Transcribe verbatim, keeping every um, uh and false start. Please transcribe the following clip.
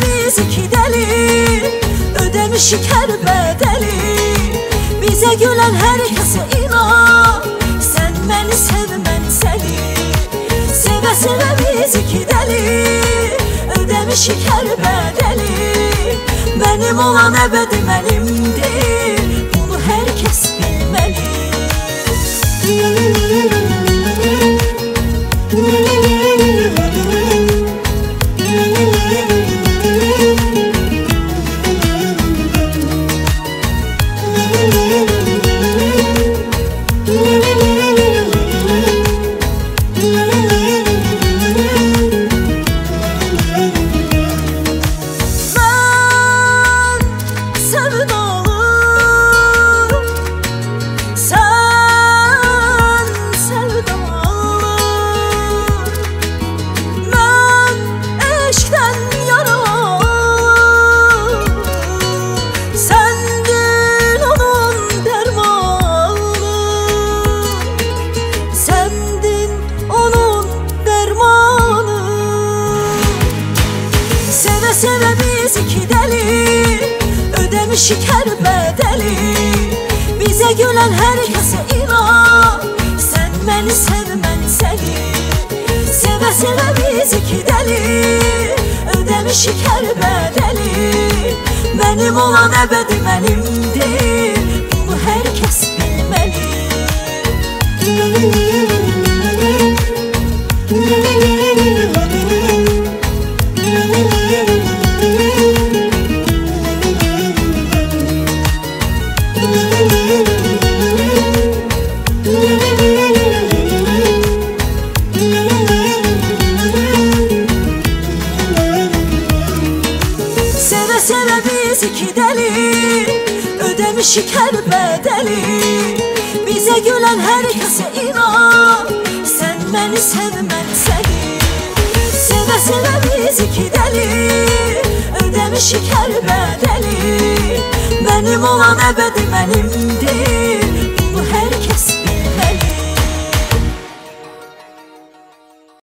biz iki deli, ödemişik her bedeli. Bize gülen herkese inan, sen beni sev ben seni. Seve seve biz iki deli, ödemişik her bedeli. Benim olan ebedim elimdir, bunu herkes bilmeli. Seve biz iki deli, ödemişik her bedeli. Bize gülen herkese inan, sen beni sev ben seni. Seve seve biz iki deli, ödemişik her bedeli. Benim olan ebedim elimdir, bunu herkes bilmeli. Seve seve biz iki deli, ödemişik her bedeli. Bize gülen herkese inan, sen beni sev ben seni. Seve seve biz iki deli, ödemişik her bedeli. Benim olan ebedim elimdir.